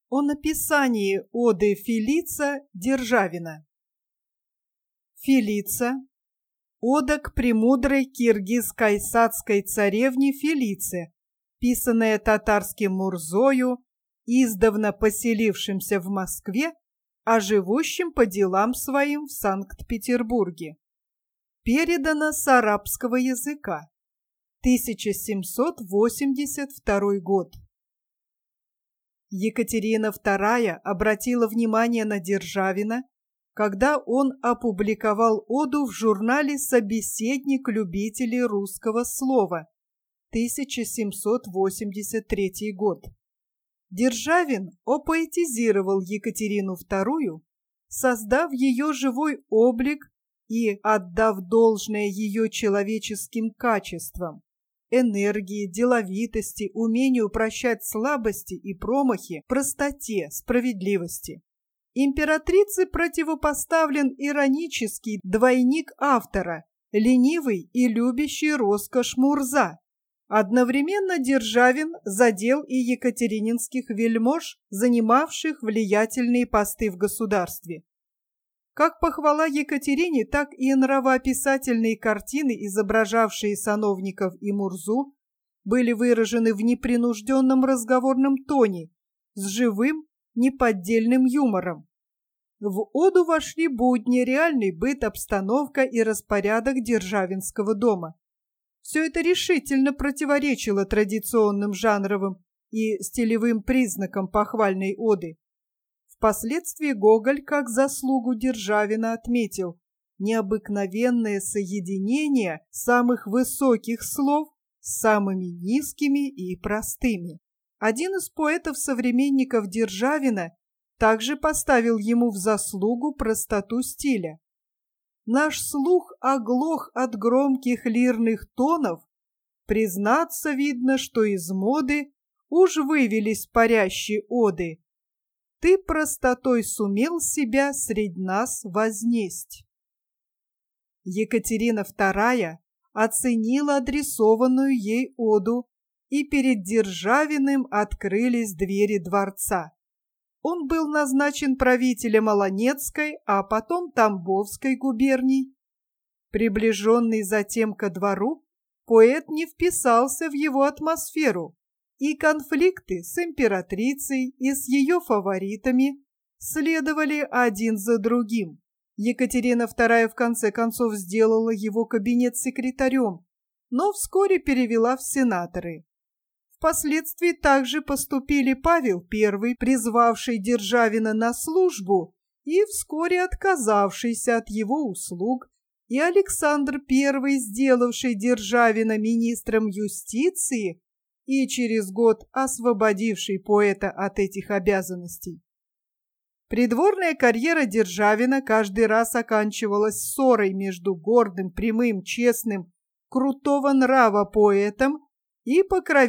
О написании оды Фелица Державина. Фелица. Ода к премудрой киргиз-кайсацкой царевне Фелице, писанная татарским Мурзою, издавна поселившимся в Москве, а живущим по делам своим в Санкт-Петербурге. Передана с арабского языка. 1782 год. Екатерина II обратила внимание на Державина, когда он опубликовал оду в журнале «Собеседник любителей русского слова», 1783 год. Державин опоэтизировал Екатерину II, создав ее живой облик и отдав должное ее человеческим качествам, энергии, деловитости, умению прощать слабости и промахи, простоте, справедливости. Императрице противопоставлен иронический двойник автора, ленивый и любящий роскошь Мурза. Одновременно Державин задел и екатерининских вельмож, занимавших влиятельные посты в государстве. Как похвала Екатерине, так и нравоописательные картины, изображавшие сановников и Мурзу, были выражены в непринужденном разговорном тоне, с живым, неподдельным юмором. В оду вошли будни, реальный быт, обстановка и распорядок Державинского дома. Все это решительно противоречило традиционным жанровым и стилевым признакам похвальной оды. Впоследствии Гоголь, как заслугу Державина, отметил необыкновенное соединение самых высоких слов с самыми низкими и простыми. Один из поэтов-современников Державина также поставил ему в заслугу простоту стиля. Наш слух оглох от громких лирных тонов, признаться видно, что из моды уж вывелись парящие оды. Ты простотой сумел себя средь нас вознесть. Екатерина II оценила адресованную ей оду, и перед Державиным открылись двери дворца. Он был назначен правителем Олонецкой, а потом Тамбовской губерний. Приближенный затем ко двору, поэт не вписался в его атмосферу, и конфликты с императрицей и с ее фаворитами следовали один за другим. Екатерина II в конце концов сделала его кабинет секретарем, но вскоре перевела в сенаторы. Впоследствии также поступили Павел I, призвавший Державина на службу и вскоре отказавшийся от его услуг, и Александр I, сделавший Державина министром юстиции и через год освободивший поэта от этих обязанностей. Придворная карьера Державина каждый раз оканчивалась ссорой между гордым, прямым, честным, крутого нрава поэтом и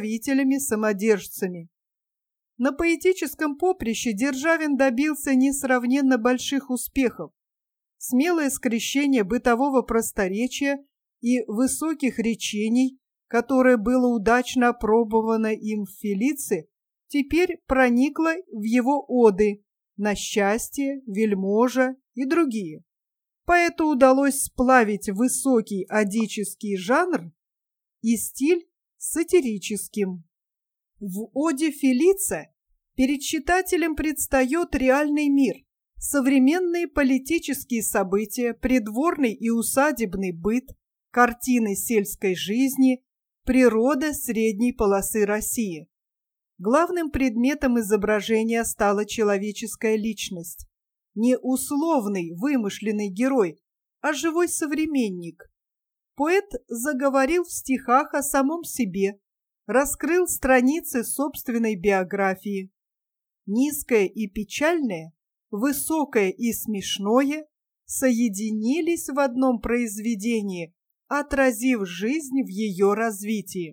покровителями-самодержцами. На поэтическом поприще Державин добился несравненно больших успехов. Смелое скрещение бытового просторечия и высоких речений, которое было удачно опробовано им в Фелице, теперь проникло в его оды на счастье, вельможа и другие. Поэту удалось сплавить высокий одический жанр и стиль с сатирическим. В оде Фелица перед читателем предстает реальный мир, современные политические события, придворный и усадебный быт, картины сельской жизни, природа средней полосы России. Главным предметом изображения стала человеческая личность. Не условный, вымышленный герой, а живой современник. Поэт заговорил в стихах о самом себе, раскрыл страницы собственной биографии. Низкое и печальное, высокое и смешное соединились в одном произведении, отразив жизнь в ее развитии.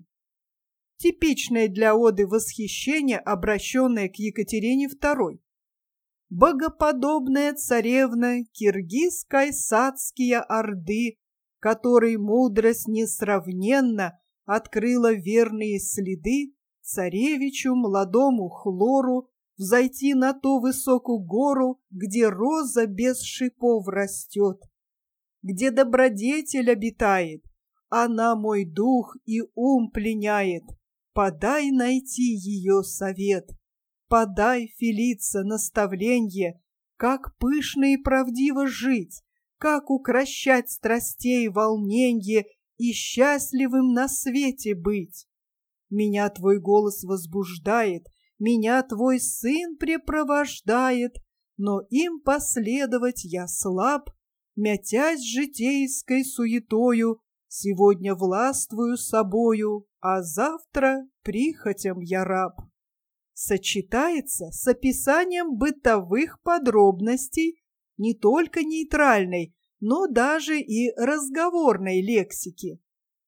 Типичное для оды восхищение, обращенное к Екатерине II. Богоподобная царевна киргиз-кайсацкие орды, которой мудрость несравненно открыла верные следы царевичу молодому Хлору взойти на ту высокую гору, где роза без шипов растет, где добродетель обитает, она мой дух и ум пленяет. Подай найти ее совет, подай, Фелица, наставленье, как пышно и правдиво жить, как укрощать страстей волненье и счастливым на свете быть. Меня твой голос возбуждает, меня твой сын препровождает, но им последовать я слаб, мятясь житейской суетою, сегодня властвую собою, а завтра прихотям я раб. Сочетается с описанием бытовых подробностей не только нейтральной, но даже и разговорной лексики.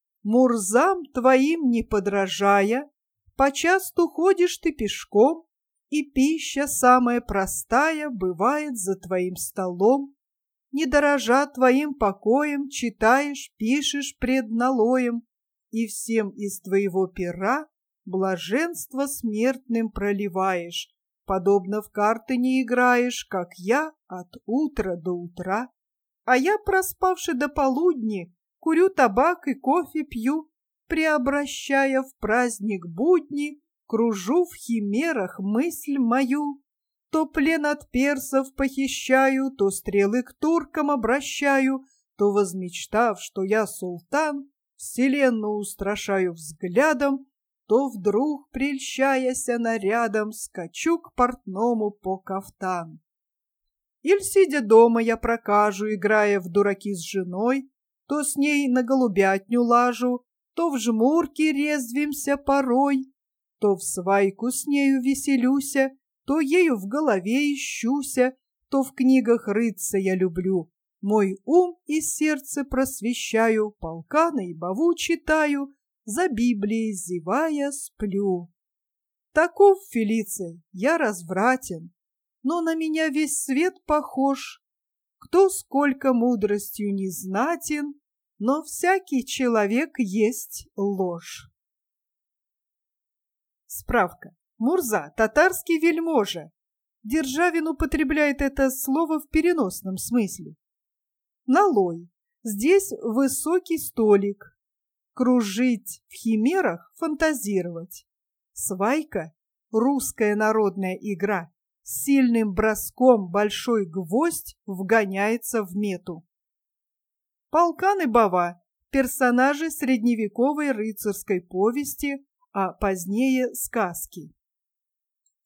Мурзам твоим не подражая, почасту ходишь ты пешком, и пища самая простая бывает за твоим столом. Не дорожа твоим покоем, читаешь, пишешь пред налоем, и всем из твоего пера блаженство смертным проливаешь, подобно в карты не играешь, как я, от утра до утра. А я, проспавши до полудни, курю табак и кофе пью, преобращая в праздник будни, кружу в химерах мысль мою. То плен от персов похищаю, то стрелы к туркам обращаю, то, возмечтав, что я султан, вселенную устрашаю взглядом, то вдруг, прельщаяся нарядом, скачу к портному по кафтан. Иль, сидя дома, я прокажу, играя в дураки с женой, то с ней на голубятню лажу, то в жмурки резвимся порой, то в свайку с нею веселюся, то ею в голове ищуся, то в книгах рыться я люблю. Мой ум и сердце просвещаю, полка наибову читаю, за Библией зевая сплю. Таков, Фелиция, я развратен, но на меня весь свет похож. Кто сколько мудростью не знатен, но всякий человек есть ложь. Справка. Мурза, татарский вельможа. Державин употребляет это слово в переносном смысле. Налой. Здесь высокий столик. Кружить в химерах, фантазировать. Свайка – русская народная игра. С сильным броском большой гвоздь вгоняется в мету. Полкан и Бава – персонажи средневековой рыцарской повести, а позднее сказки.